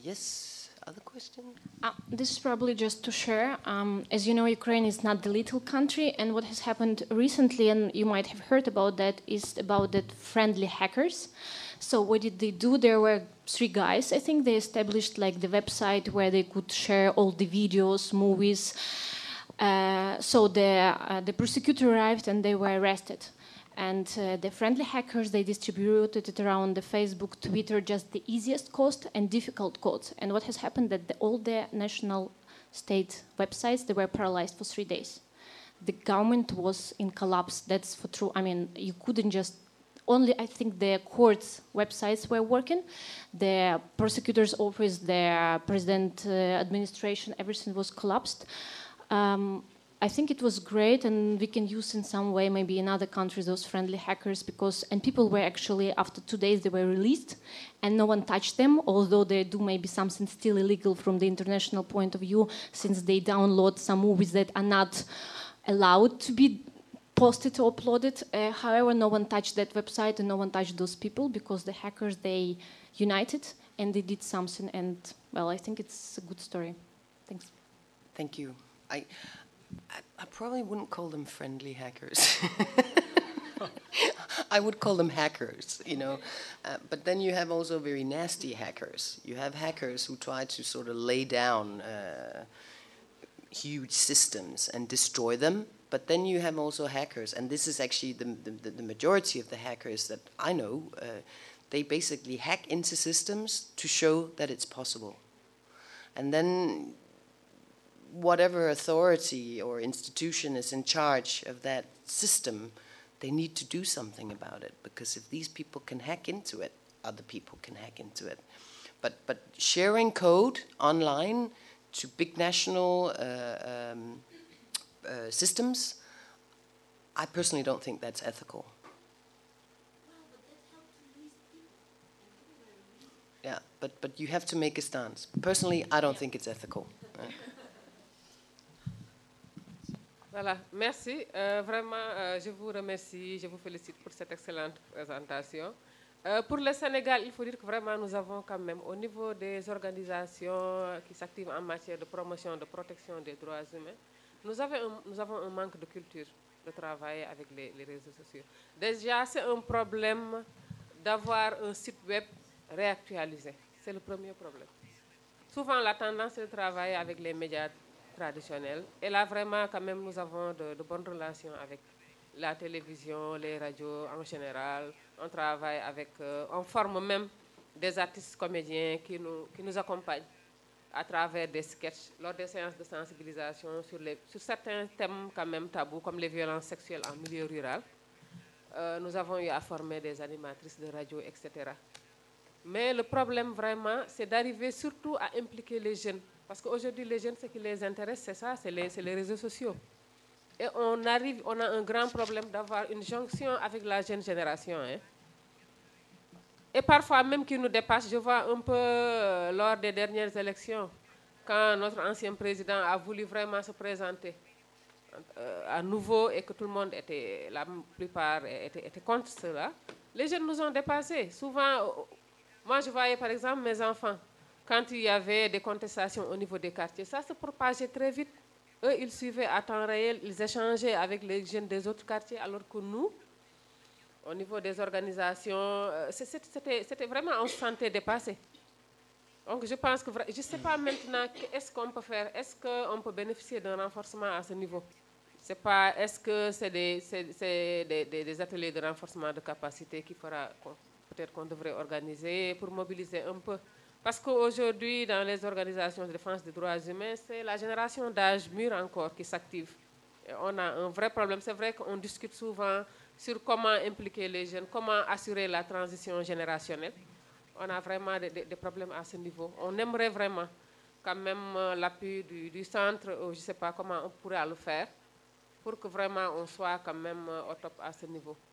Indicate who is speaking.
Speaker 1: Yes, other question?
Speaker 2: This is probably just to share. As you know, Ukraine is not the little country, and what has happened recently, and you might have heard about that, is about that friendly hackers. So what did they do? There were 3 guys, I think. They established like the website where they could share all the videos, movies. So the prosecutor arrived and they were arrested. And the friendly hackers, they distributed it around the Facebook, Twitter, just the easiest cost and difficult codes. And what has happened that all the national state websites, they were paralyzed for 3 days. The government was in collapse. That's for true. I mean, you couldn't just... Only, I think, the courts' websites were working. The prosecutor's office, the president administration, everything was collapsed. I think it was great, and we can use in some way, maybe in other countries, those friendly hackers, and people were actually, after 2 days, they were released, and no one touched them, although they do maybe something still illegal from the international point of view, since they download some movies that are not allowed to be posted or uploaded. However, no one touched that website, and no one touched those people, because the hackers, they united, and they did something, and, well, I think it's a good story. Thanks.
Speaker 1: Thank you. I probably wouldn't call them friendly hackers. I would call them hackers, you know. But then you have also very nasty hackers. You have hackers who try to sort of lay down huge systems and destroy them. But then you have also hackers, and this is actually the majority of the hackers that I know. They basically hack into systems to show that it's possible. And then whatever authority or institution is in charge of that system, they need to do something about it, because if these people can hack into it, other people can hack into it. But sharing code online to big national systems, I personally don't think that's ethical. Yeah, but you have to make a stance. Personally, I don't think it's ethical.
Speaker 3: Voilà, merci. Vraiment, je vous remercie, je vous félicite pour cette excellente présentation. Pour le Sénégal, il faut dire que vraiment nous avons quand même, au niveau des organisations qui s'activent en matière de promotion, de protection des droits humains, nous avons un manque de culture de travailler avec les réseaux sociaux. Déjà, c'est un problème d'avoir un site web réactualisé. C'est le premier problème. Souvent, la tendance est de travailler avec les médias traditionnels. Et là, vraiment, quand même, nous avons de bonnes relations avec la télévision, les radios en général. On travaille avec, on forme même des artistes comédiens qui nous accompagnent à travers des sketchs, lors des séances de sensibilisation sur certains thèmes quand même tabous, comme les violences sexuelles en milieu rural. Nous avons eu à former des animatrices de radio, etc. Mais le problème vraiment, c'est d'arriver surtout à impliquer les jeunes. Parce qu'aujourd'hui, les jeunes, ce qui les intéresse, c'est ça, c'est les réseaux sociaux. Et on a un grand problème d'avoir une jonction avec la jeune génération. Hein. Et parfois même qui nous dépasse, je vois un peu lors des dernières élections, quand notre ancien président a voulu vraiment se présenter à nouveau et que tout le monde la plupart était contre cela, les jeunes nous ont dépassés. Souvent, moi je voyais par exemple mes enfants, quand il y avait des contestations au niveau des quartiers, ça se propageait très vite. Eux, ils suivaient à temps réel, ils échangeaient avec les jeunes des autres quartiers, alors que nous, au niveau des organisations, c'était vraiment, on se sentait dépassé. Donc je pense que, je ne sais pas maintenant, qu'est-ce qu'on peut faire? Est-ce qu'on peut bénéficier d'un renforcement à ce niveau? Est-ce que c'est des ateliers de renforcement de capacité peut-être qu'on devrait organiser pour mobiliser un peu? Parce qu'aujourd'hui, dans les organisations de défense des droits humains, c'est la génération d'âge mûr encore qui s'active. On a un vrai problème. C'est vrai qu'on discute souvent sur comment impliquer les jeunes, comment assurer la transition générationnelle. On a vraiment des problèmes à ce niveau. On aimerait vraiment quand même l'appui du centre, je ne sais pas comment on pourrait le faire, pour que vraiment on soit quand même au top à ce niveau.